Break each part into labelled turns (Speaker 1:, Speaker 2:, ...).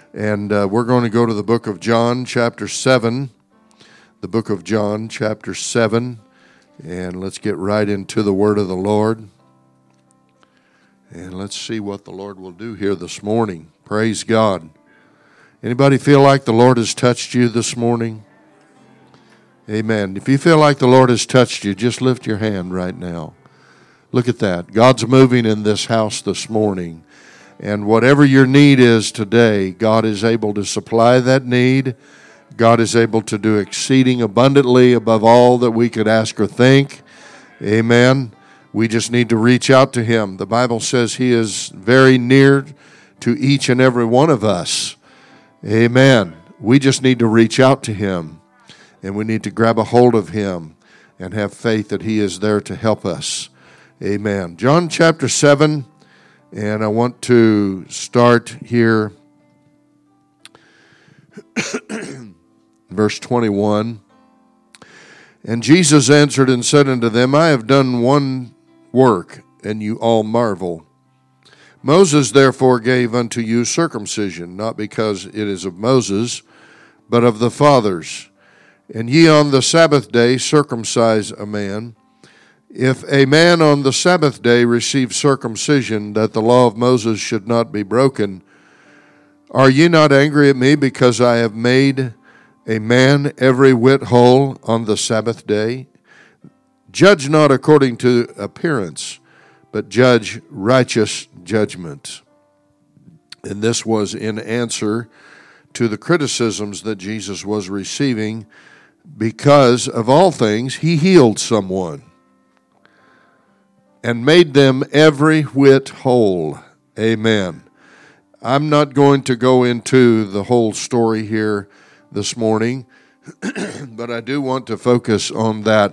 Speaker 1: And we're going to go to the book of John, chapter 7. The book of John, chapter 7. And let's get right into the word of the Lord. And let's see what the Lord will do here this morning. Praise God. Anybody feel like the Lord has touched you this morning? Amen. If you feel like the Lord has touched you, just lift your hand right now. Look at that. God's moving in this house this morning. And whatever your need is today, God is able to supply that need. God is able to do exceeding abundantly above all that we could ask or think. Amen. We just need to reach out to Him. The Bible says He is very near to each and every one of us. Amen. We just need to reach out to Him. And we need to grab a hold of Him and have faith that He is there to help us. Amen. John chapter 7, and I want to start here, verse 21. And Jesus answered and said unto them, I have done one work, and you all marvel. Moses therefore gave unto you circumcision, not because it is of Moses, but of the fathers. And ye on the Sabbath day circumcise a man. If a man on the Sabbath day receive circumcision, that the law of Moses should not be broken, are ye not angry at me because I have made a man every whit whole on the Sabbath day? Judge not according to appearance, but judge righteous judgment. And this was in answer to the criticisms that Jesus was receiving because of all things He healed someone and made them every whit whole. Amen. I'm not going to go into the whole story here this morning, but I do want to focus on that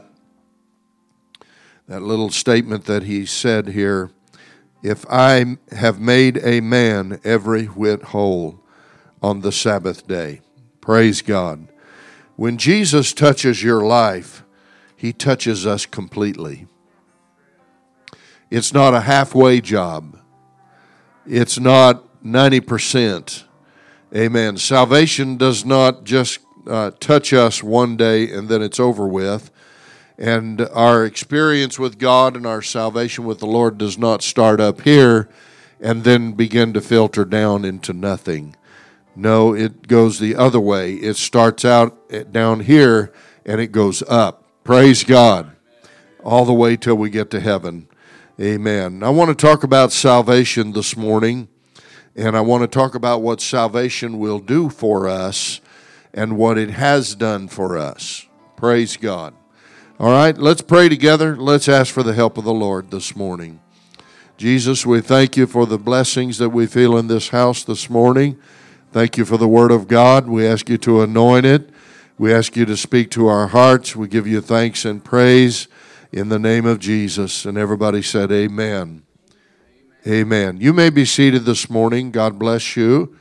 Speaker 1: little statement that He said here. If I have made a man every whit whole on the Sabbath day. Praise God. When Jesus touches your life, He touches us completely. It's not a halfway job. It's not 90%. Amen. Salvation does not just touch us one day and then it's over with. And our experience with God and our salvation with the Lord does not start up here and then begin to filter down into nothing. No, it goes the other way. It starts out down here and it goes up. Praise God. All the way till we get to heaven. Amen. I want to talk about salvation this morning, and I want to talk about what salvation will do for us and what it has done for us. Praise God. All right, let's pray together. Let's ask for the help of the Lord this morning. Jesus, we thank You for the blessings that we feel in this house this morning. Thank You for the Word of God. We ask You to anoint it. We ask You to speak to our hearts. We give You thanks and praise in the name of Jesus. And everybody said amen. Amen. You may be seated this morning. God bless you.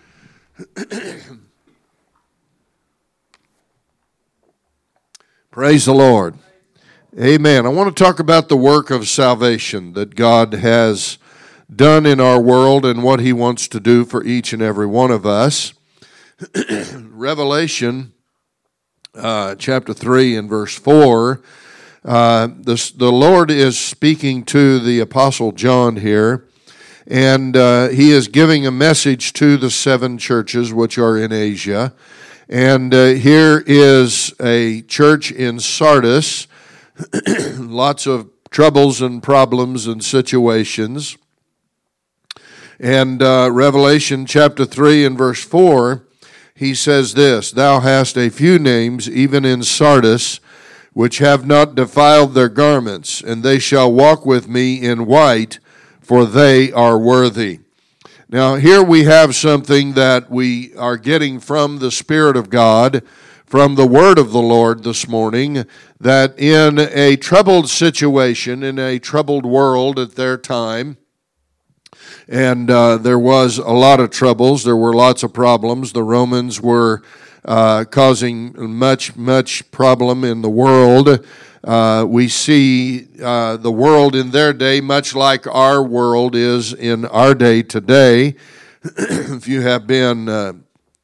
Speaker 1: Praise the Lord. Amen. I want to talk about the work of salvation that God has done in our world and what He wants to do for each and every one of us. Revelation chapter 3 and verse 4. The Lord is speaking to the Apostle John here, and he is giving a message to the 7 churches which are in Asia. And here is a church in Sardis, lots of troubles and problems and situations. And Revelation chapter 3 and verse 4, he says this, Thou hast a few names, even in Sardis, which have not defiled their garments, and they shall walk with me in white, for they are worthy. Now, here we have something that we are getting from the Spirit of God, from the Word of the Lord this morning, that in a troubled situation, in a troubled world at their time, and there was a lot of troubles, there were lots of problems. The Romans were causing much problem in the world. We see the world in their day much like our world is in our day today. If you have been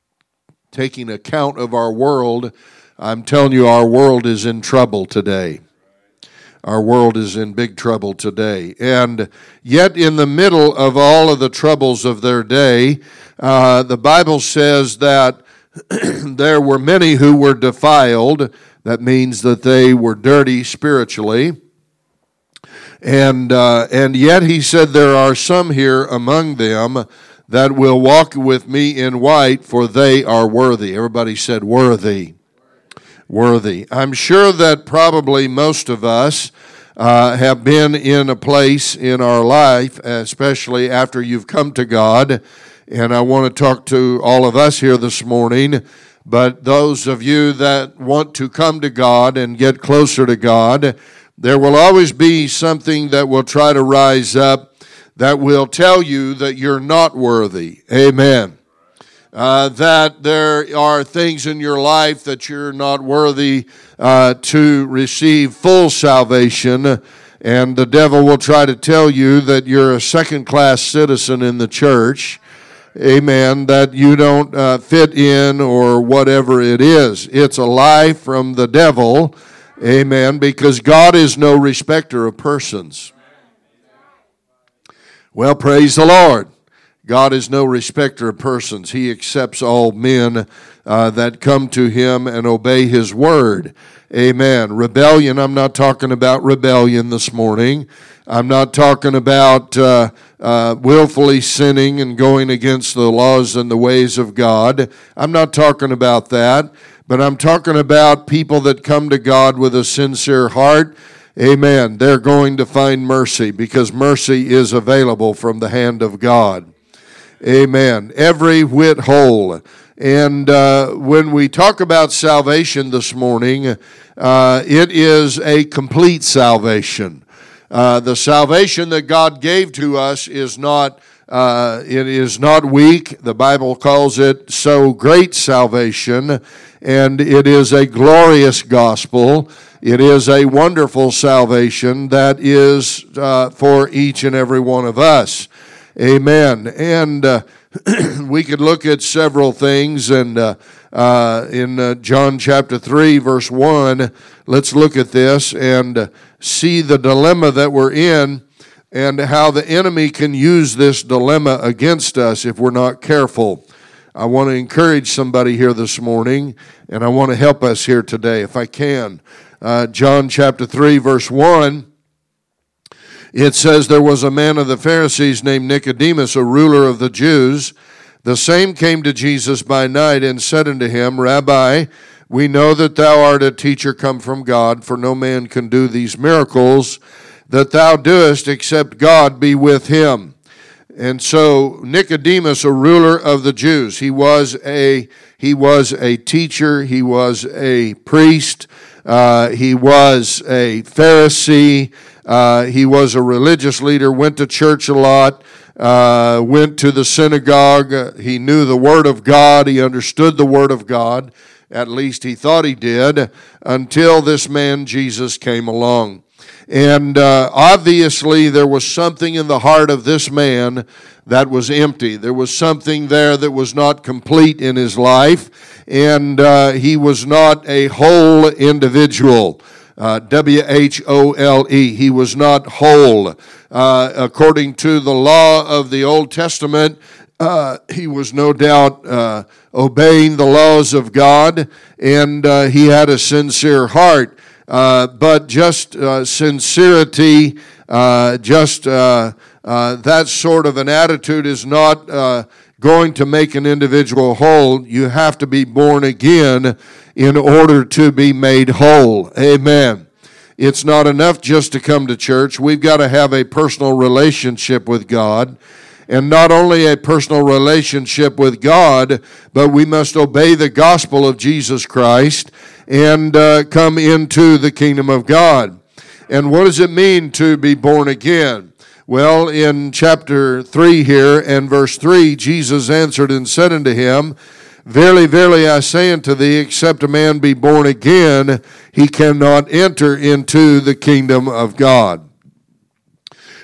Speaker 1: taking account of our world, I'm telling you, our world is in trouble today. Our world is in big trouble today. And yet in the middle of all of the troubles of their day, the Bible says that there were many who were defiled. That means that they were dirty spiritually. And yet he said, there are some here among them that will walk with me in white, for they are worthy. Everybody said worthy. Worthy. I'm sure that probably most of us have been in a place in our life, especially after you've come to God, and I want to talk to all of us here this morning, but those of you that want to come to God and get closer to God, there will always be something that will try to rise up that will tell you that you're not worthy. Amen. That there are things in your life that you're not worthy to receive full salvation, and the devil will try to tell you that you're a second-class citizen in the church, amen, that you don't fit in or whatever it is. It's a lie from the devil, amen, because God is no respecter of persons. Well, praise the Lord. God is no respecter of persons. He accepts all men that come to Him and obey His word. Amen. Rebellion, I'm not talking about rebellion this morning. I'm not talking about willfully sinning and going against the laws and the ways of God. I'm not talking about that. But I'm talking about people that come to God with a sincere heart. Amen. They're going to find mercy because mercy is available from the hand of God. Amen. Every whit whole. And when we talk about salvation this morning, it is a complete salvation. The salvation that God gave to us is not weak. The Bible calls it so great salvation, and it is a glorious gospel. It is a wonderful salvation that is for each and every one of us. Amen. And we could look at several things, and in John chapter 3, verse 1, let's look at this and see the dilemma that we're in and how the enemy can use this dilemma against us if we're not careful. I want to encourage somebody here this morning, and I want to help us here today if I can. John chapter 3, verse 1. It says, there was a man of the Pharisees named Nicodemus, a ruler of the Jews. The same came to Jesus by night and said unto him, Rabbi, we know that thou art a teacher come from God, for no man can do these miracles that thou doest except God be with him. And so Nicodemus, a ruler of the Jews, he was a teacher, he was a priest, he was a Pharisee, he was a religious leader, went to church a lot, went to the synagogue. He knew the Word of God. He understood the Word of God. At least he thought he did, until this man Jesus came along. And obviously there was something in the heart of this man that was empty. There was something there that was not complete in his life, and he was not a whole individual. W-H-O-L-E. He was not whole. According to the law of the Old Testament, he was no doubt obeying the laws of God, and he had a sincere heart. But just sincerity, that sort of an attitude is not going to make an individual whole. You have to be born again in order to be made whole. Amen. It's not enough just to come to church. We've got to have a personal relationship with God. And not only a personal relationship with God, but we must obey the gospel of Jesus Christ and come into the kingdom of God. And what does it mean to be born again? Well, in chapter 3 here and verse 3, Jesus answered and said unto him, Verily, verily, I say unto thee, except a man be born again, he cannot enter into the kingdom of God.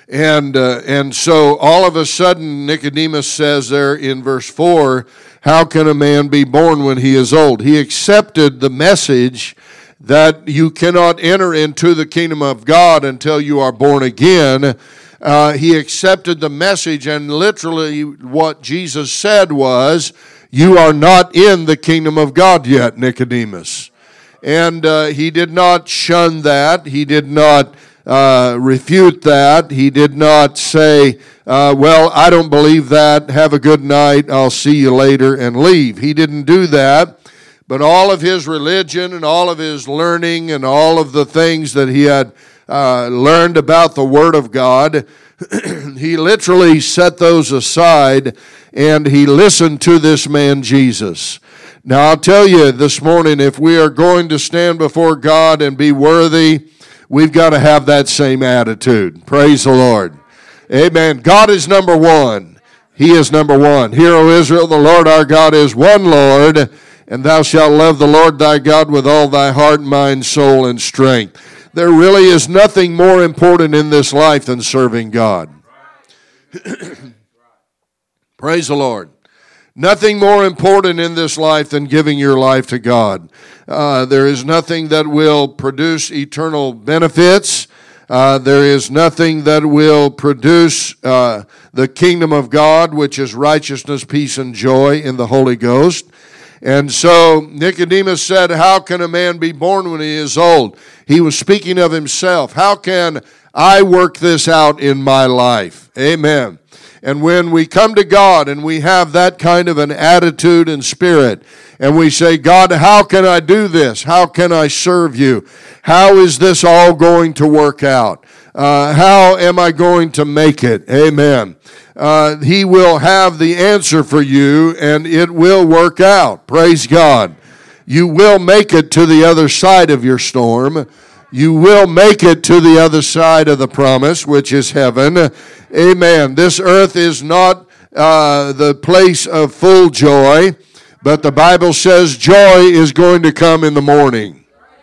Speaker 1: And so all of a sudden, Nicodemus says there in verse 4, how can a man be born when he is old? He accepted the message that you cannot enter into the kingdom of God until you are born again. He accepted the message, and literally what Jesus said was, you are not in the kingdom of God yet, Nicodemus. And he did not shun that. He did not refute that. He did not say, well, I don't believe that. Have a good night. I'll see you later, and leave. He didn't do that. But all of his religion and all of his learning and all of the things that he had learned about the Word of God, he literally set those aside and he listened to this man Jesus. Now I'll tell you this morning, if we are going to stand before God and be worthy, we've got to have that same attitude. Praise the Lord. Amen. God is number one. He is number one. Hear, O Israel, the Lord our God is one Lord, and thou shalt love the Lord thy God with all thy heart, mind, soul, and strength. There really is nothing more important in this life than serving God. Praise the Lord. Nothing more important in this life than giving your life to God. There is nothing that will produce eternal benefits. There is nothing that will produce the kingdom of God, which is righteousness, peace, and joy in the Holy Ghost. And so Nicodemus said, how can a man be born when he is old? He was speaking of himself. How can I work this out in my life? Amen. And when we come to God and we have that kind of an attitude and spirit, and we say, God, how can I do this? How can I serve you? How is this all going to work out? How am I going to make it? Amen. He will have the answer for you, and it will work out. Praise God. You will make it to the other side of your storm. You will make it to the other side of the promise, which is heaven. Amen. This earth is not the place of full joy, but the Bible says joy is going to come in the morning.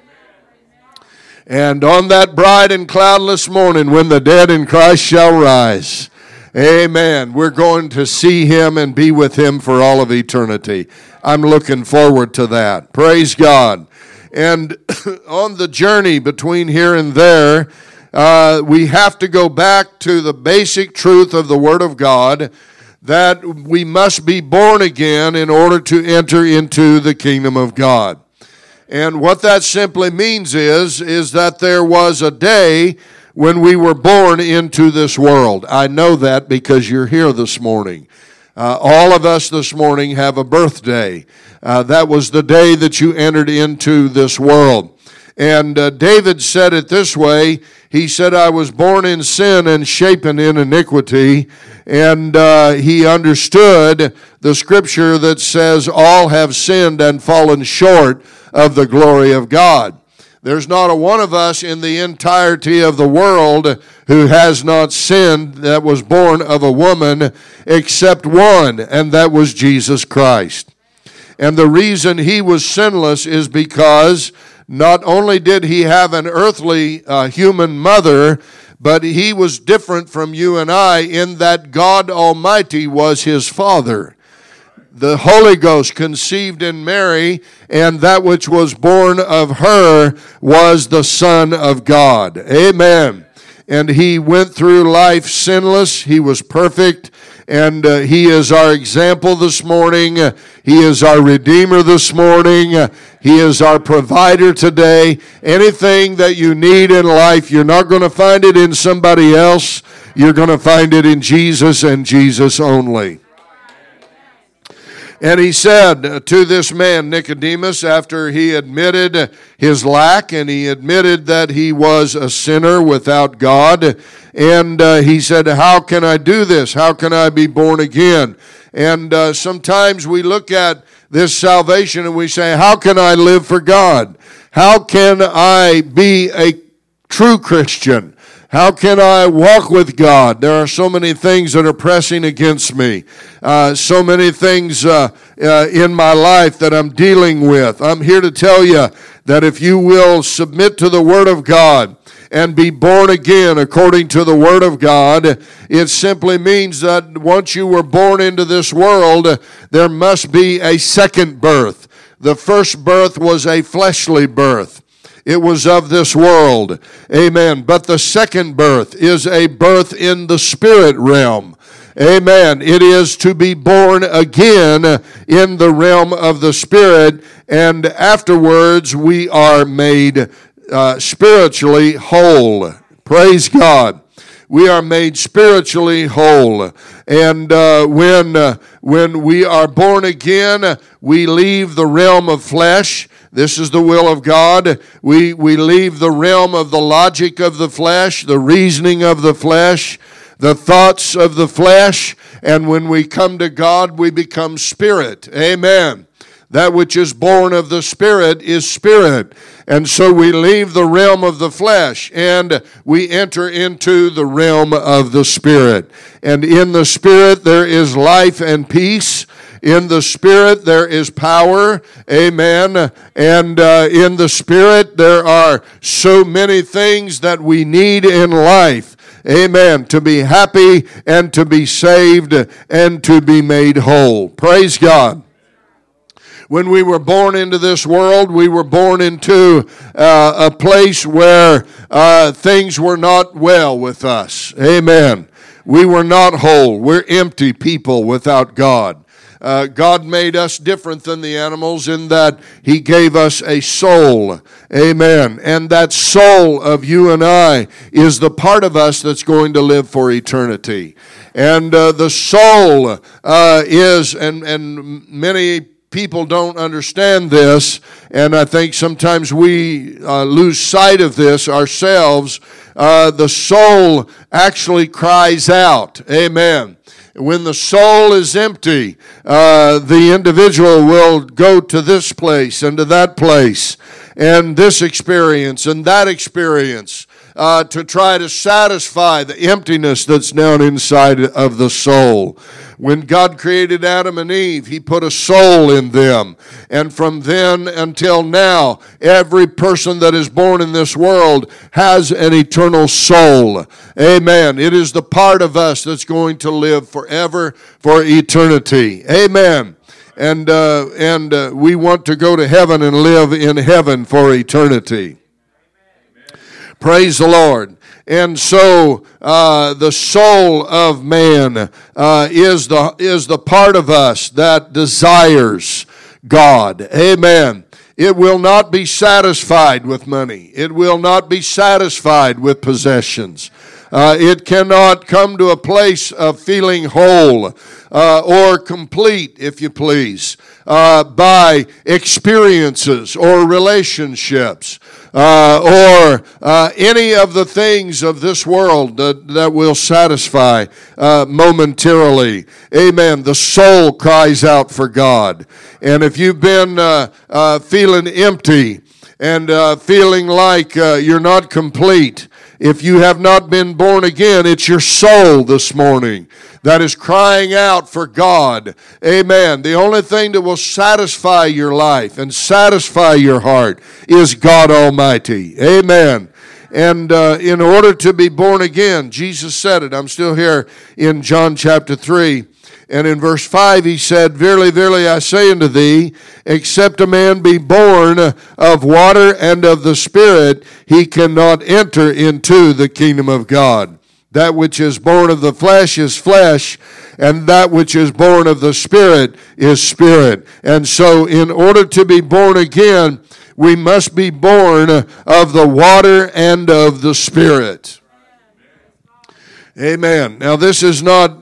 Speaker 1: And on that bright and cloudless morning, when the dead in Christ shall rise, amen, we're going to see Him and be with Him for all of eternity. I'm looking forward to that. Praise God. And on the journey between here and there, we have to go back to the basic truth of the Word of God, that we must be born again in order to enter into the kingdom of God. And what that simply means is that there was a day when we were born into this world. I know that because you're here this morning. All of us this morning have a birthday. That was the day that you entered into this world. And David said it this way. He said, I was born in sin and shapen in iniquity. And he understood the scripture that says, all have sinned and fallen short of the glory of God. There's not a one of us in the entirety of the world who has not sinned that was born of a woman except one, and that was Jesus Christ. And the reason he was sinless is because not only did he have an earthly human mother, but he was different from you and I in that God Almighty was his father. The Holy Ghost conceived in Mary, and that which was born of her was the Son of God. Amen. And he went through life sinless. He was perfect. And he is our example this morning. He is our Redeemer this morning. He is our provider today. Anything that you need in life, you're not going to find it in somebody else. You're going to find it in Jesus and Jesus only. And he said to this man, Nicodemus, after he admitted his lack and he admitted that he was a sinner without God, and he said, how can I do this? How can I be born again? And sometimes we look at this salvation and we say, how can I live for God? How can I be a true Christian? How can I walk with God? There are so many things that are pressing against me. So many things in my life that I'm dealing with. I'm here to tell you that if you will submit to the Word of God and be born again according to the Word of God, it simply means that once you were born into this world, there must be a second birth. The first birth was a fleshly birth. It was of this world. Amen. But the second birth is a birth in the spirit realm. Amen. It is to be born again in the realm of the spirit, and afterwards we are made spiritually whole. Praise God. We are made spiritually whole. And when we are born again, we leave the realm of flesh. This is the will of God. We leave the realm of the logic of the flesh, the reasoning of the flesh, the thoughts of the flesh, and when we come to God, we become spirit. Amen. That which is born of the Spirit is spirit. And so we leave the realm of the flesh and we enter into the realm of the Spirit. And in the Spirit there is life and peace. In the Spirit there is power. Amen. And in the Spirit there are so many things that we need in life. Amen. To be happy and to be saved and to be made whole. Praise God. When we were born into this world, we were born into a place where things were not well with us. Amen. We were not whole. We're empty people without God. God made us different than the animals in that He gave us a soul. Amen. And that soul of you and I is the part of us that's going to live for eternity. And the soul is, and many people don't understand this, and I think sometimes we lose sight of this ourselves. The soul actually cries out. Amen. When the soul is empty, the individual will go to this place and to that place, and this experience and that experience, to try to satisfy the emptiness that's down inside of the soul. When God created Adam and Eve, He put a soul in them. And from then until now, every person that is born in this world has an eternal soul. Amen. It is the part of us that's going to live forever, for eternity. Amen. And we want to go to heaven and live in heaven for eternity. Praise the Lord. And so the soul of man is the part of us that desires God. Amen. It will not be satisfied with money. It will not be satisfied with possessions. It cannot come to a place of feeling whole or complete, if you please, by experiences or relationships or any of the things of this world that will satisfy momentarily. Amen. The soul cries out for God. And if you've been feeling empty and feeling like you're not complete, if you have not been born again, it's your soul this morning that is crying out for God. Amen. The only thing that will satisfy your life and satisfy your heart is God Almighty. Amen. And in order to be born again, Jesus said it. I'm still here in John chapter 3. And in verse 5 he said, "Verily, verily, I say unto thee, except a man be born of water and of the Spirit, he cannot enter into the kingdom of God. That which is born of the flesh is flesh, and that which is born of the Spirit is spirit." And so in order to be born again, we must be born of the water and of the Spirit. Amen. Now this is not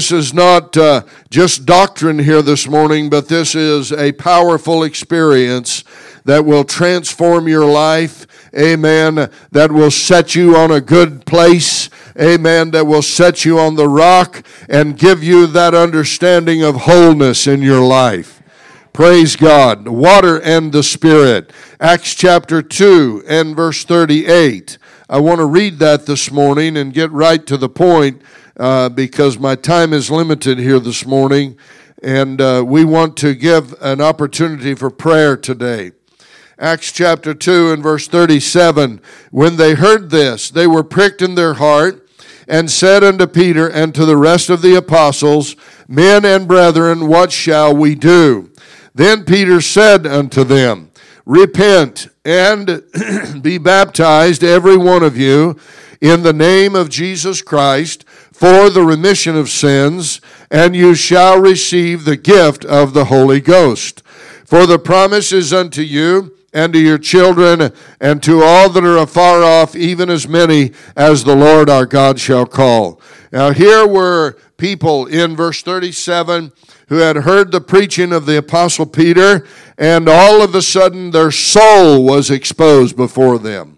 Speaker 1: just doctrine here this morning, but this is a powerful experience that will transform your life. Amen. That will set you on a good place. Amen. That will set you on the rock and give you that understanding of wholeness in your life. Praise God. Water and the Spirit. Acts chapter 2 and verse 38. I want to read that this morning and get right to the point because my time is limited here this morning, and we want to give an opportunity for prayer today. Acts chapter 2 and verse 37, when they heard this, they were pricked in their heart, and said unto Peter and to the rest of the apostles, Men and brethren, what shall we do? Then Peter said unto them, Repent and be baptized, every one of you, in the name of Jesus Christ, for the remission of sins, and you shall receive the gift of the Holy Ghost. For the promise is unto you, and to your children, and to all that are afar off, even as many as the Lord our God shall call. Now here were people in verse 37 who had heard the preaching of the Apostle Peter, and all of a sudden their soul was exposed before them.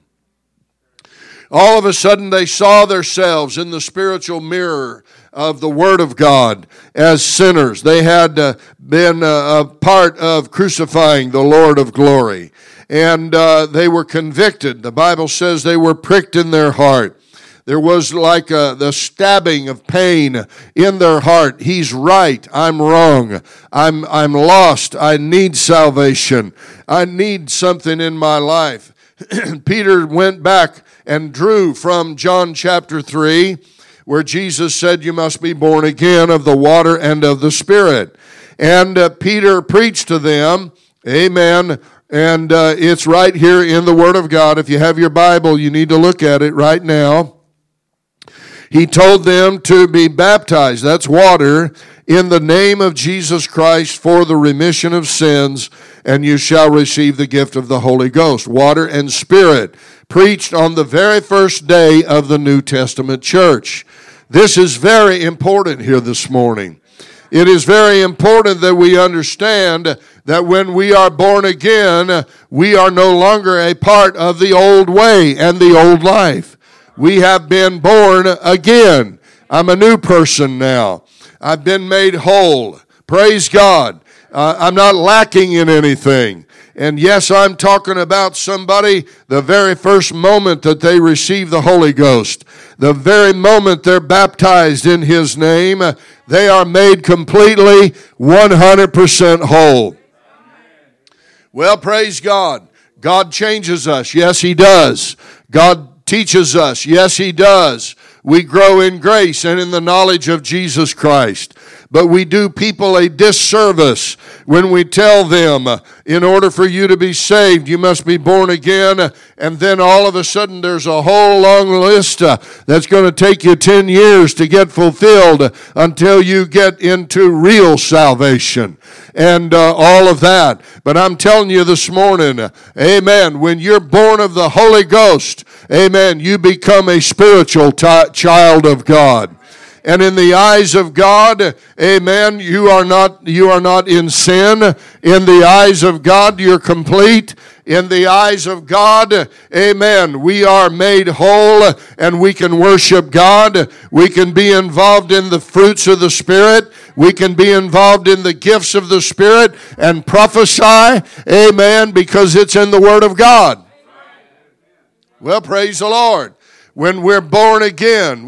Speaker 1: All of a sudden they saw themselves in the spiritual mirror of the Word of God as sinners. They had been a part of crucifying the Lord of glory. And they were convicted. The Bible says they were pricked in their heart. There was like the stabbing of pain in their heart. He's right. I'm wrong. I'm lost. I need salvation. I need something in my life. Peter went back and drew from John chapter 3, where Jesus said, you must be born again of the water and of the Spirit. And Peter preached to them, amen, and it's right here in the Word of God. If you have your Bible, you need to look at it right now. He told them to be baptized, that's water, in the name of Jesus Christ for the remission of sins, and you shall receive the gift of the Holy Ghost. Water and Spirit, preached on the very first day of the New Testament church. This is very important here this morning. It is very important that we understand that when we are born again, we are no longer a part of the old way and the old life. We have been born again. I'm a new person now. I've been made whole. Praise God. I'm not lacking in anything. And yes, I'm talking about somebody, the very first moment that they receive the Holy Ghost, the very moment they're baptized in His name, they are made completely 100% whole. Well, praise God. God changes us. Yes, He does. God teaches us. Yes, He does. We grow in grace and in the knowledge of Jesus Christ. But we do people a disservice when we tell them, in order for you to be saved, you must be born again. And then all of a sudden there's a whole long list that's going to take you 10 years to get fulfilled until you get into real salvation and all of that. But I'm telling you this morning, amen, when you're born of the Holy Ghost, amen, you become a spiritual child of God. And in the eyes of God, amen, you are not in sin. In the eyes of God, you're complete. In the eyes of God, amen, we are made whole and we can worship God. We can be involved in the fruits of the Spirit. We can be involved in the gifts of the Spirit and prophesy, amen, because it's in the Word of God. Well, praise the Lord. When we're born again.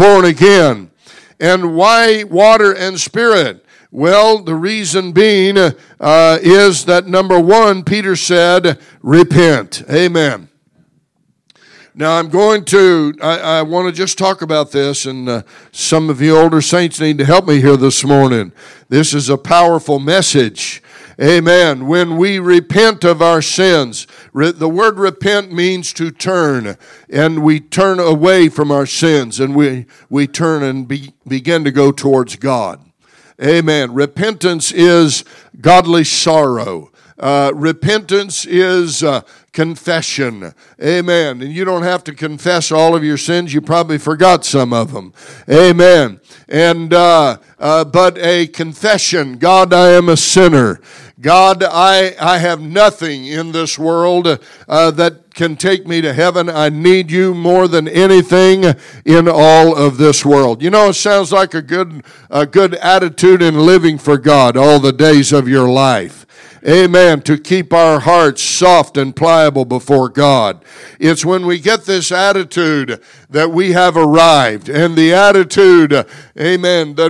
Speaker 1: And why water and Spirit? Well, the reason being is that number one, Peter said, repent. Amen. Now I want to just talk about this, and some of you older saints need to help me here this morning. This is a powerful message. Amen. When we repent of our sins, the word repent means to turn, and we turn away from our sins, and we turn and begin to go towards God. Amen. Repentance is godly sorrow. Repentance is confession. Amen. And you don't have to confess all of your sins. You probably forgot some of them. Amen. And but a confession, God, I am a sinner. God, I have nothing in this world that can take me to heaven. I need you more than anything in all of this world. You know, it sounds like a good attitude in living for God all the days of your life. Amen. To keep our hearts soft and pliable before God. It's when we get this attitude that we have arrived, and the attitude, amen, that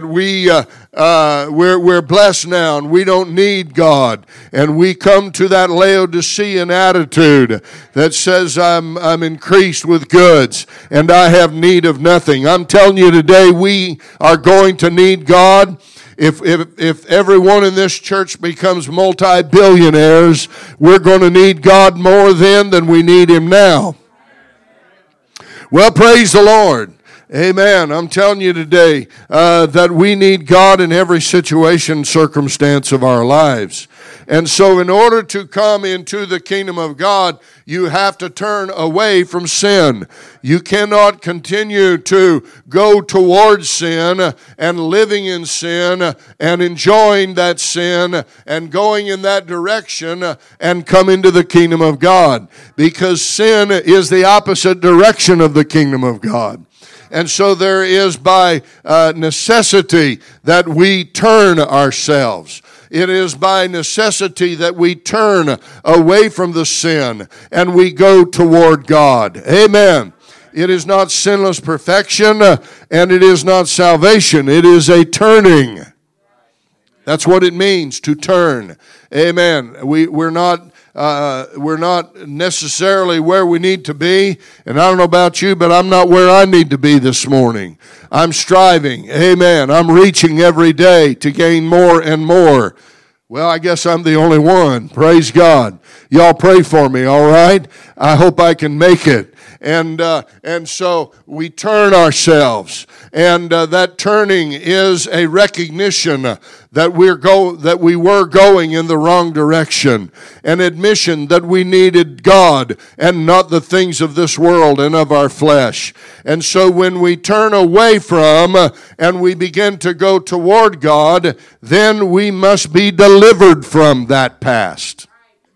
Speaker 1: we're blessed now and we don't need God, and we come to that Laodicean attitude that says I'm increased with goods and I have need of nothing. I'm telling you today, we are going to need God. If everyone in this church becomes multi-billionaires, we're going to need God more then than we need Him now. Well, praise the Lord. Amen. I'm telling you today that we need God in every situation, circumstance of our lives. And so in order to come into the kingdom of God, you have to turn away from sin. You cannot continue to go towards sin and living in sin and enjoying that sin and going in that direction and come into the kingdom of God, because sin is the opposite direction of the kingdom of God. And so there is by necessity that we turn ourselves. It is by necessity that we turn away from the sin and we go toward God. Amen. It is not sinless perfection and it is not salvation. It is a turning. That's what it means to turn. Amen. We're not necessarily where we need to be. And I don't know about you, but I'm not where I need to be this morning. I'm striving. Amen. I'm reaching every day to gain more and more. Well, I guess I'm the only one. Praise God. Y'all pray for me, all right? I hope I can make it. And so we turn ourselves, and that turning is a recognition that we were going in the wrong direction, an admission that we needed God and not the things of this world and of our flesh. And so when we turn away from and we begin to go toward God, then we must be delivered from that past.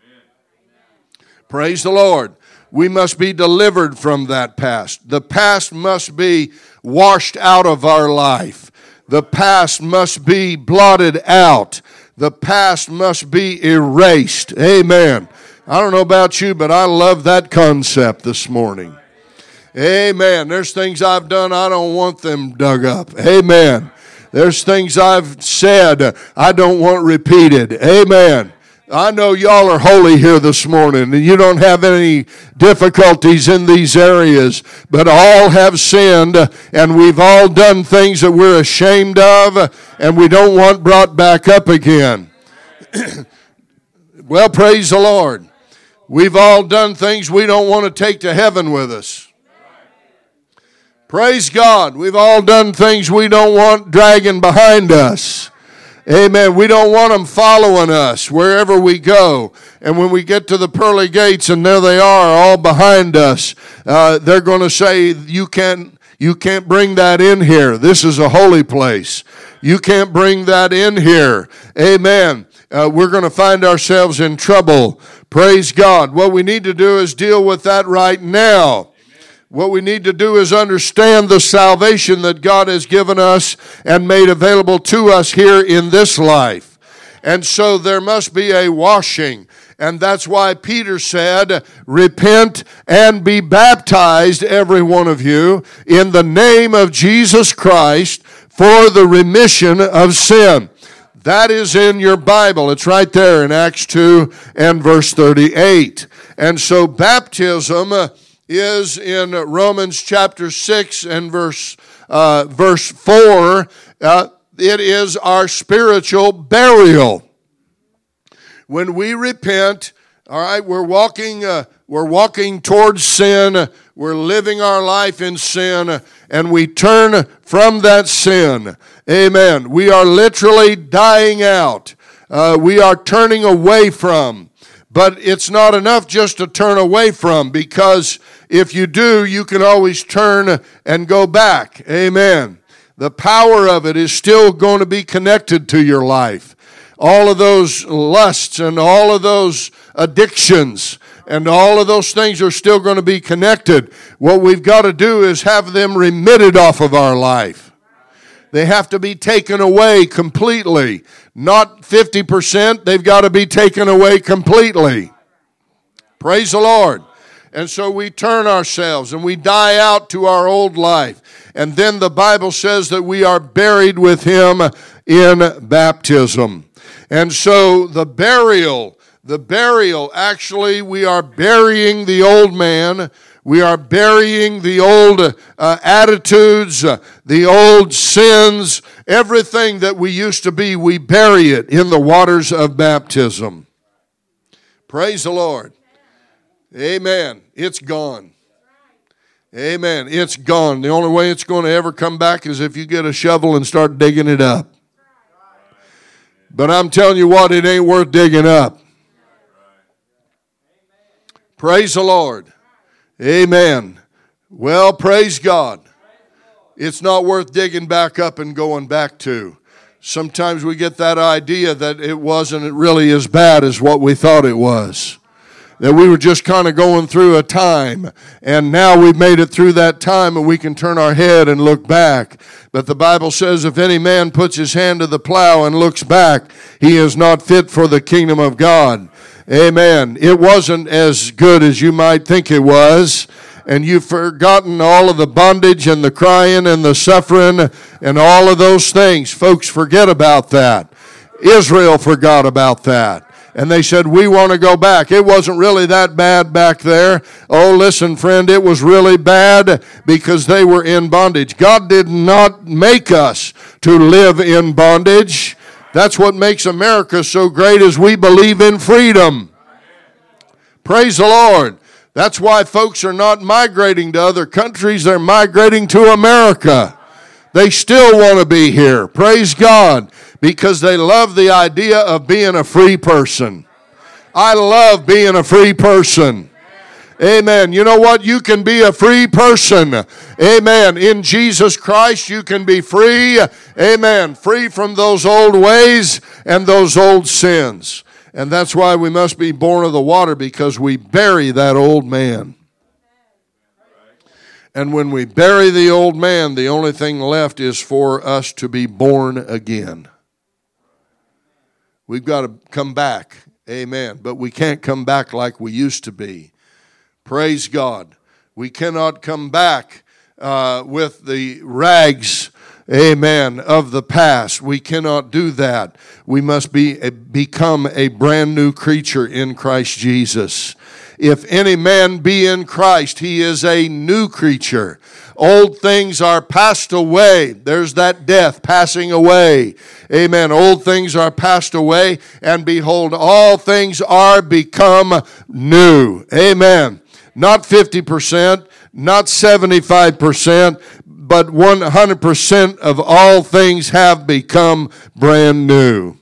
Speaker 1: Praise the Lord. We must be delivered from that past. The past must be washed out of our life. The past must be blotted out. The past must be erased. Amen. I don't know about you, but I love that concept this morning. Amen. There's things I've done, I don't want them dug up. Amen. There's things I've said I don't want repeated. Amen. I know y'all are holy here this morning, and you don't have any difficulties in these areas, but all have sinned, and we've all done things that we're ashamed of, and we don't want brought back up again. Well, praise the Lord. We've all done things we don't want to take to heaven with us. Praise God. We've all done things we don't want dragging behind us. Amen. We don't want them following us wherever we go. And when we get to the pearly gates and there they are all behind us, they're going to say, you can't bring that in here. This is a holy place. You can't bring that in here. Amen. We're going to find ourselves in trouble. Praise God. What we need to do is deal with that right now. What we need to do is understand the salvation that God has given us and made available to us here in this life. And so there must be a washing. And that's why Peter said, repent and be baptized, every one of you, in the name of Jesus Christ for the remission of sin. That is in your Bible. It's right there in Acts 2 and verse 38. And so baptism is in Romans chapter 6 and verse 4. It is our spiritual burial. When we repent, all right, we're walking towards sin. We're living our life in sin, and we turn from that sin. Amen. We are literally dying out. We are turning away from. But it's not enough just to turn away from, because if you do, you can always turn and go back. Amen. The power of it is still going to be connected to your life. All of those lusts and all of those addictions and all of those things are still going to be connected. What we've got to do is have them remitted off of our life. They have to be taken away completely. Not 50%, they've got to be taken away completely. Praise the Lord. And so we turn ourselves and we die out to our old life. And then the Bible says that we are buried with Him in baptism. And so the burial, actually we are burying the old man. We are burying the old attitudes, the old sins, everything that we used to be, we bury it in the waters of baptism. Praise the Lord. Amen. It's gone. Amen. It's gone. The only way it's going to ever come back is if you get a shovel and start digging it up. But I'm telling you what, it ain't worth digging up. Praise the Lord. Amen. Well, praise God. It's not worth digging back up and going back to. Sometimes we get that idea that it wasn't really as bad as what we thought it was. That we were just kind of going through a time, and now we've made it through that time and we can turn our head and look back. But the Bible says if any man puts his hand to the plow and looks back, he is not fit for the kingdom of God. Amen. It wasn't as good as you might think it was, and you've forgotten all of the bondage and the crying and the suffering and all of those things. Folks, forget about that. Israel forgot about that. And they said, we want to go back. It wasn't really that bad back there. Oh, listen, friend, it was really bad because they were in bondage. God did not make us to live in bondage. That's what makes America so great is we believe in freedom. Praise the Lord. That's why folks are not migrating to other countries. They're migrating to America. They still want to be here. Praise God. Because they love the idea of being a free person. I love being a free person. Amen. You know what? You can be a free person. Amen. In Jesus Christ, you can be free. Amen. Free from those old ways and those old sins. And that's why we must be born of the water, because we bury that old man. And when we bury the old man, the only thing left is for us to be born again. We've got to come back. Amen. But we can't come back like we used to be. Praise God. We cannot come back with the rags, amen, of the past. We cannot do that. We must become a brand new creature in Christ Jesus. If any man be in Christ, he is a new creature. Old things are passed away. There's that death passing away. Amen. Old things are passed away, and behold, all things are become new. Amen. Not 50%, not 75%, but 100% of all things have become brand new.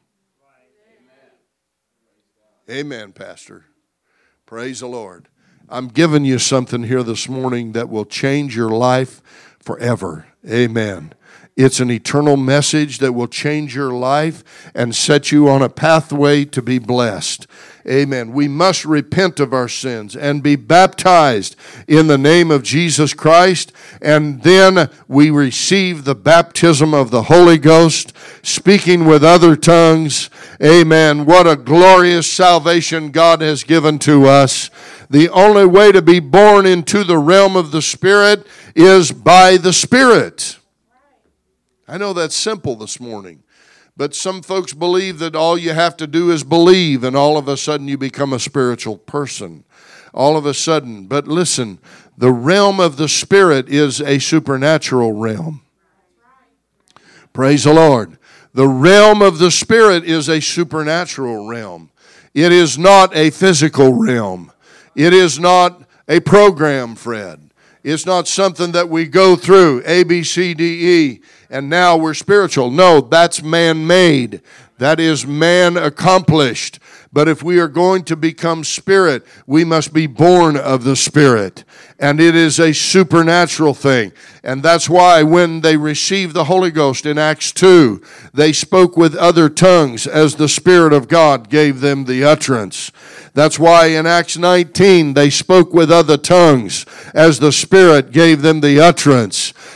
Speaker 1: Amen, Pastor. Praise the Lord. I'm giving you something here this morning that will change your life forever. Amen. It's an eternal message that will change your life and set you on a pathway to be blessed. Amen. We must repent of our sins and be baptized in the name of Jesus Christ, and then we receive the baptism of the Holy Ghost, speaking with other tongues. Amen. What a glorious salvation God has given to us. The only way to be born into the realm of the Spirit is by the Spirit. I know that's simple this morning, but some folks believe that all you have to do is believe, and all of a sudden you become a spiritual person. All of a sudden. But listen, the realm of the Spirit is a supernatural realm. Praise the Lord. The realm of the Spirit is a supernatural realm. It is not a physical realm. It is not a program, Fred. It's not something that we go through, A, B, C, D, E, and now we're spiritual. No, that's man-made. That is man-accomplished. But if we are going to become spirit, we must be born of the Spirit. And it is a supernatural thing. And that's why when they received the Holy Ghost in Acts 2, they spoke with other tongues as the Spirit of God gave them the utterance. That's why in Acts 19, they spoke with other tongues as the Spirit gave them the utterance.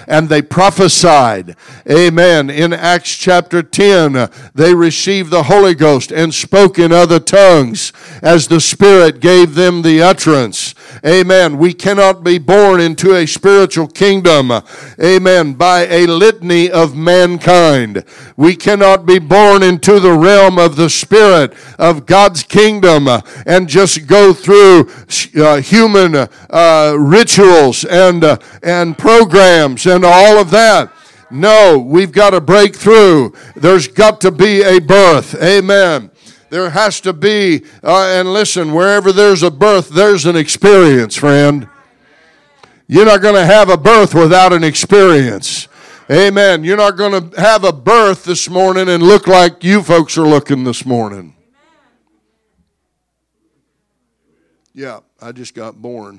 Speaker 1: and they prophesied. Amen. In Acts chapter 10, they received the Holy Ghost and spoke in other tongues as the Spirit gave them the utterance. Amen. We cannot be born into a spiritual kingdom, amen, by a litany of mankind. We cannot be born into the realm of the Spirit of God's kingdom and just go through human rituals and programs and all of that. No, we've got to break through. There's got to be a birth. Amen. There has to be, and listen, wherever there's a birth, there's an experience, friend. You're not going to have a birth without an experience. Amen. You're not going to have a birth this morning and look like you folks are looking this morning. Yeah, I just got born.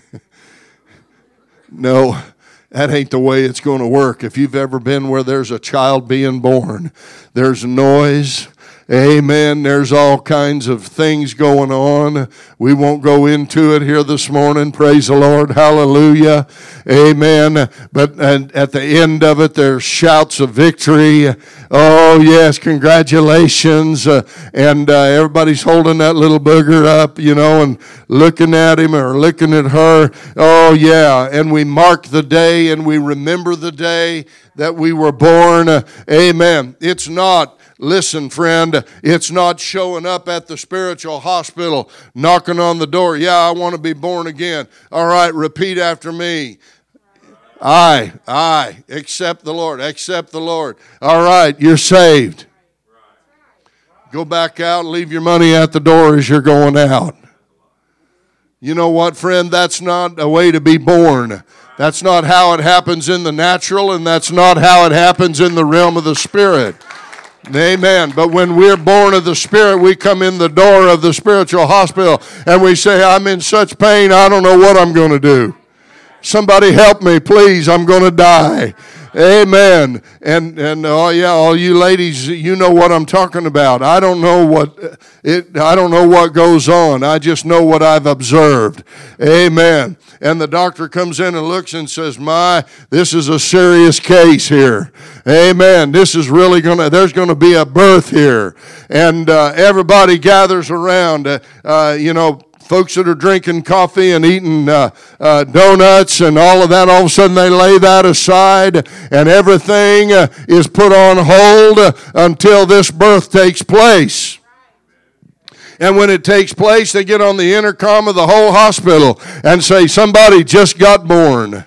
Speaker 1: No, that ain't the way it's going to work. If you've ever been where there's a child being born, there's noise. Amen. There's all kinds of things going on. We won't go into it here this morning. Praise the Lord. Hallelujah. Amen. But at the end of it, there's shouts of victory. Oh, yes, congratulations. And everybody's holding that little booger up, and looking at him or looking at her. Oh, yeah. And we mark the day and we remember the day that we were born. Amen. It's not. Listen, friend, it's not showing up at the spiritual hospital, knocking on the door. Yeah, I want to be born again. All right, repeat after me. I accept the Lord, accept the Lord. All right, you're saved. Go back out, leave your money at the door as you're going out. You know what, friend? That's not a way to be born. That's not how it happens in the natural, and that's not how it happens in the realm of the Spirit. Amen. But when we're born of the Spirit, we come in the door of the spiritual hospital and we say, I'm in such pain, I don't know what I'm going to do. Somebody help me, please. I'm going to die. Amen. And oh yeah, all you ladies, you know what I'm talking about. I don't know what goes on. I just know what I've observed. Amen. And the doctor comes in and looks and says, this is a serious case here. Amen. This is really there's going to be a birth here. And everybody gathers around, folks that are drinking coffee and eating donuts and all of that, all of a sudden they lay that aside and everything is put on hold until this birth takes place. And when it takes place, they get on the intercom of the whole hospital and say, somebody just got born.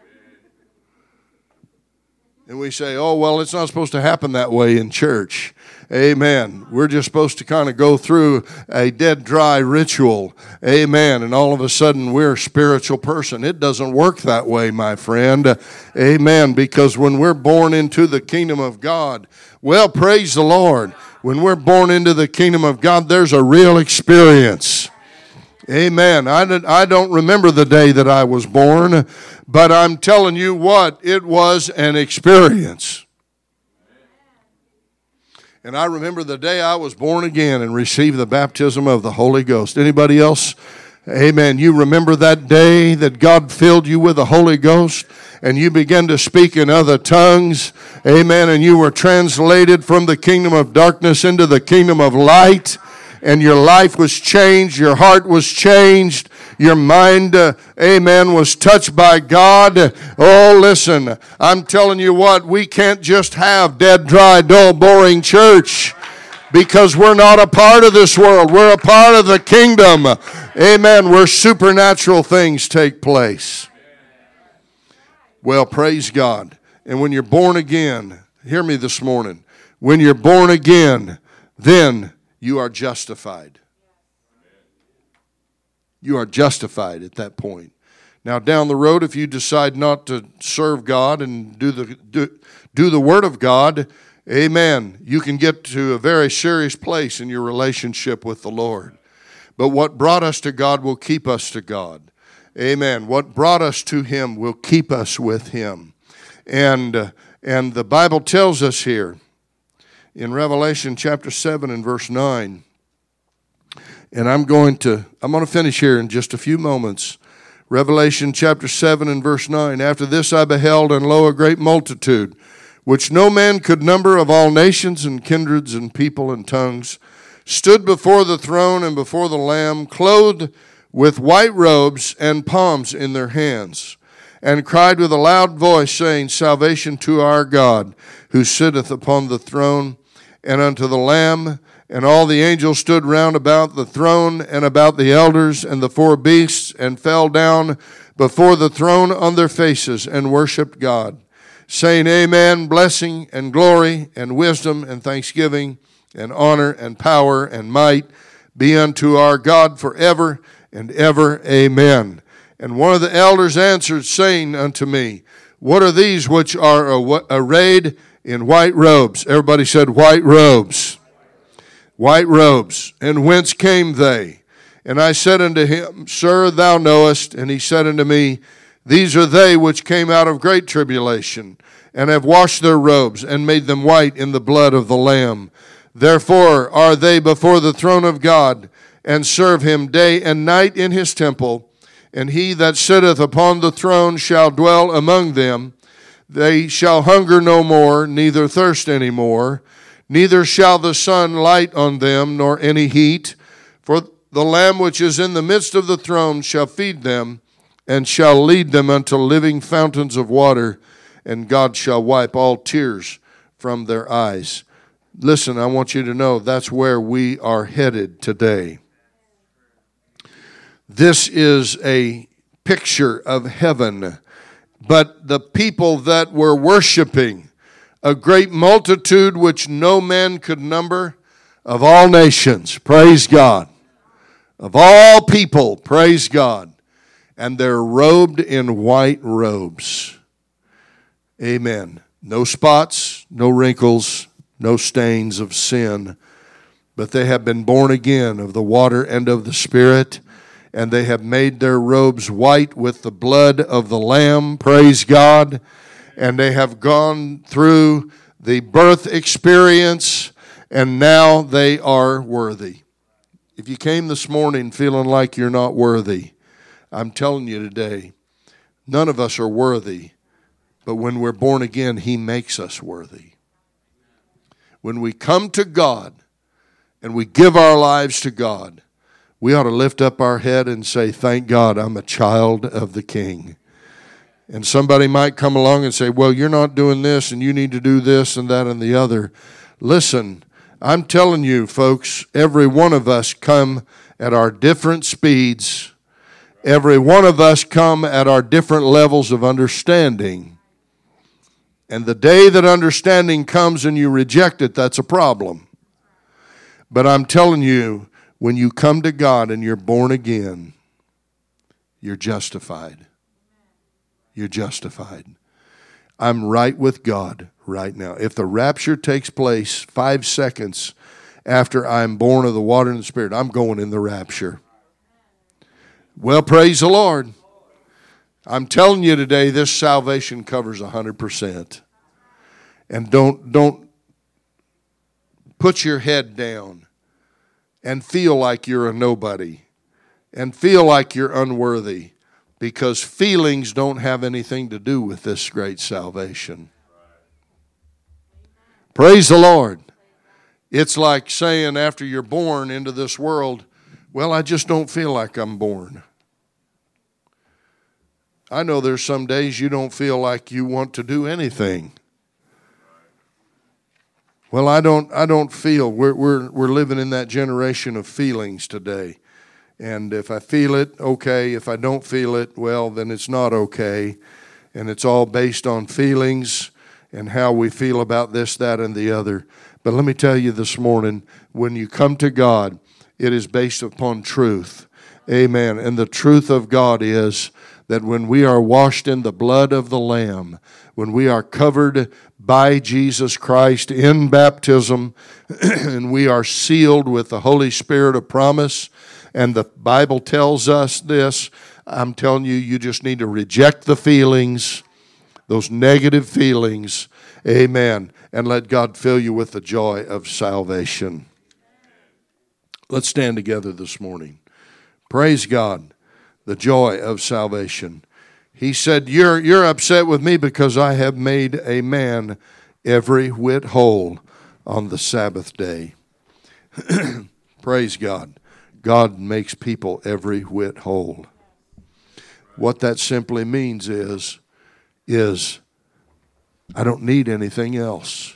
Speaker 1: And we say, oh, well, it's not supposed to happen that way in church. Amen. We're just supposed to kind of go through a dead dry ritual. Amen. And all of a sudden we're a spiritual person. It doesn't work that way, my friend. Amen. Because when we're born into the kingdom of God, well, praise the Lord. When we're born into the kingdom of God, there's a real experience. Amen. I don't remember the day that I was born, but I'm telling you what, it was an experience. And I remember the day I was born again and received the baptism of the Holy Ghost. Anybody else? Amen. You remember that day that God filled you with the Holy Ghost and you began to speak in other tongues. Amen. And you were translated from the kingdom of darkness into the kingdom of light. And your life was changed. Your heart was changed. Your mind, amen, was touched by God. Oh, listen, I'm telling you what, we can't just have dead, dry, dull, boring church because we're not a part of this world. We're a part of the kingdom. Amen, where supernatural things take place. Well, praise God. And when you're born again, hear me this morning, when you're born again, then you are justified. You are justified at that point. Now, down the road, if you decide not to serve God and do the Word of God, amen, you can get to a very serious place in your relationship with the Lord. But what brought us to God will keep us to God. Amen. What brought us to Him will keep us with Him. And the Bible tells us here in Revelation chapter 7 and verse 9, and I'm going to finish here in just a few moments. Revelation chapter 7 and verse 9. After this I beheld, and lo, a great multitude, which no man could number, of all nations and kindreds and people and tongues, stood before the throne and before the Lamb, clothed with white robes and palms in their hands, and cried with a loud voice, saying, Salvation to our God, who sitteth upon the throne, and unto the Lamb. And all the angels stood round about the throne and about the elders and the four beasts, and fell down before the throne on their faces, and worshipped God, saying, Amen, blessing and glory and wisdom and thanksgiving and honor and power and might be unto our God forever and ever. Amen. And one of the elders answered, saying unto me, What are these which are arrayed in white robes? Everybody said, white robes. White robes. And whence came they? And I said unto him, Sir, thou knowest. And he said unto me, These are they which came out of great tribulation, and have washed their robes, and made them white in the blood of the Lamb. Therefore are they before the throne of God, and serve him day and night in his temple. And he that sitteth upon the throne shall dwell among them. They shall hunger no more, neither thirst any more. Neither shall the sun light on them, nor any heat. For the Lamb which is in the midst of the throne shall feed them, and shall lead them unto living fountains of water, and God shall wipe all tears from their eyes. Listen, I want you to know that's where we are headed today. This is a picture of heaven, but the people that were worshiping, a great multitude which no man could number, of all nations, praise God, of all people, praise God, and they're robed in white robes. Amen. No spots, no wrinkles, no stains of sin, but they have been born again of the water and of the Spirit, and they have made their robes white with the blood of the Lamb, praise God. And they have gone through the birth experience, and now they are worthy. If you came this morning feeling like you're not worthy, I'm telling you today, none of us are worthy, but when we're born again, He makes us worthy. When we come to God and we give our lives to God, we ought to lift up our head and say, thank God I'm a child of the King. And somebody might come along and say, well, you're not doing this, and you need to do this and that and the other. Listen, I'm telling you, folks, every one of us come at our different speeds. Every one of us come at our different levels of understanding. And the day that understanding comes and you reject it, that's a problem. But I'm telling you, when you come to God and you're born again, you're justified. You're justified. I'm right with God right now. If the rapture takes place 5 seconds after I'm born of the water and the Spirit, I'm going in the rapture. Well, praise the Lord. I'm telling you today, this salvation covers 100%. And don't put your head down and feel like you're a nobody and feel like you're unworthy, because feelings don't have anything to do with this great salvation. Praise the Lord. It's like saying after you're born into this world, well, I just don't feel like I'm born. I know there's some days you don't feel like you want to do anything. Well, I don't feel. We're living in that generation of feelings today. And if I feel it, okay. If I don't feel it, well, then it's not okay. And it's all based on feelings and how we feel about this, that, and the other. But let me tell you this morning, when you come to God, it is based upon truth. Amen. And the truth of God is that when we are washed in the blood of the Lamb, when we are covered by Jesus Christ in baptism, and we are sealed with the Holy Spirit of promise, and the Bible tells us this, I'm telling you, you just need to reject the feelings, those negative feelings, amen, and let God fill you with the joy of salvation. Let's stand together this morning. Praise God. The joy of salvation. He said, you're upset with me because I have made a man every whit whole on the Sabbath day. Praise God. God makes people every whit whole. What that simply means is I don't need anything else.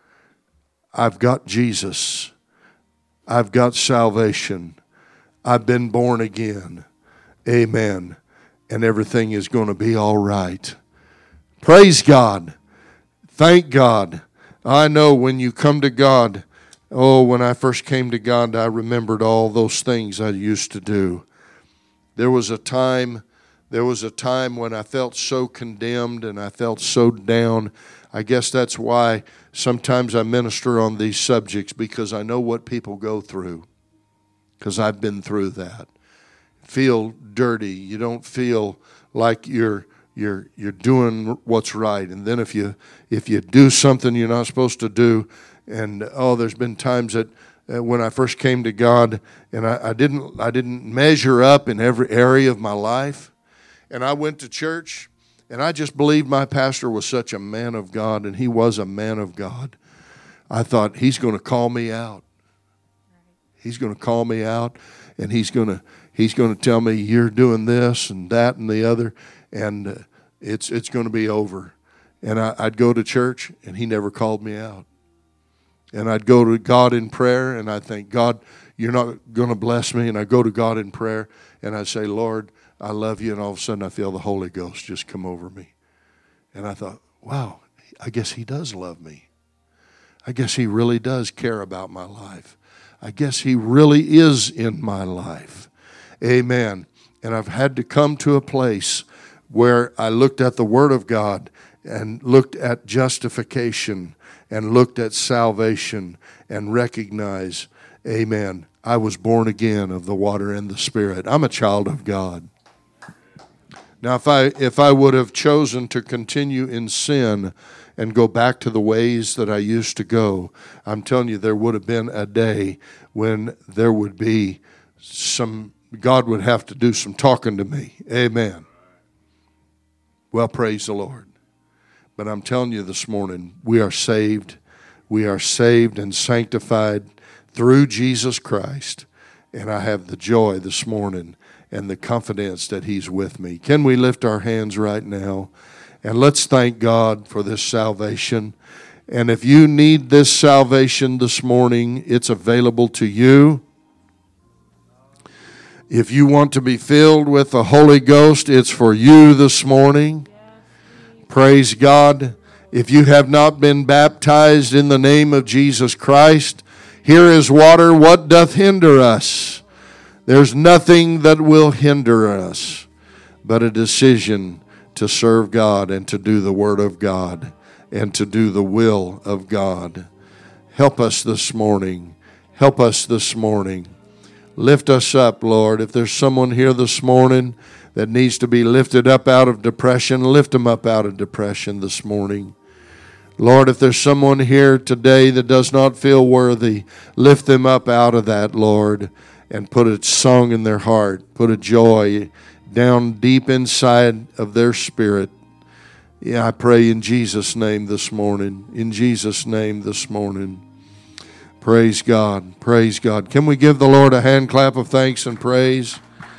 Speaker 1: I've got Jesus. I've got salvation. I've been born again. Amen. And everything is going to be all right. Praise God. Thank God. I know when you come to God, when I first came to God, I remembered all those things I used to do. There was a time when I felt so condemned and I felt so down. I guess that's why sometimes I minister on these subjects, because I know what people go through, because I've been through that. Feel dirty. You don't feel like you're doing what's right. And then if you do something you're not supposed to do, and there's been times that when I first came to God, and I didn't measure up in every area of my life, and I went to church, and I just believed my pastor was such a man of God, and he was a man of God. I thought, he's going to call me out. He's going to call me out, and he's going to tell me, you're doing this and that and the other, and it's going to be over. And I'd go to church, and he never called me out. And I'd go to God in prayer, and I'd think, God, you're not going to bless me. And I'd go to God in prayer, and I'd say, Lord, I love you. And all of a sudden, I feel the Holy Ghost just come over me. And I thought, wow, I guess he does love me. I guess he really does care about my life. I guess he really is in my life. Amen. And I've had to come to a place where I looked at the Word of God and looked at justification and looked at salvation and recognized, amen, I was born again of the water and the Spirit. I'm a child of God. Now, if I would have chosen to continue in sin and go back to the ways that I used to go, I'm telling you, there would have been a day when there would be God would have to do some talking to me. Amen. Well, praise the Lord. But I'm telling you this morning, we are saved. We are saved and sanctified through Jesus Christ. And I have the joy this morning and the confidence that he's with me. Can we lift our hands right now? And let's thank God for this salvation. And if you need this salvation this morning, it's available to you. If you want to be filled with the Holy Ghost, it's for you this morning. Praise God. If you have not been baptized in the name of Jesus Christ, here is water. What doth hinder us? There's nothing that will hinder us but a decision to serve God and to do the Word of God and to do the will of God. Help us this morning. Help us this morning. Lift us up, Lord. If there's someone here this morning that needs to be lifted up out of depression, lift them up out of depression this morning. Lord, if there's someone here today that does not feel worthy, lift them up out of that, Lord, and put a song in their heart, put a joy down deep inside of their spirit. Yeah, I pray in Jesus' name this morning. In Jesus' name this morning. Praise God. Praise God. Can we give the Lord a hand clap of thanks and praise?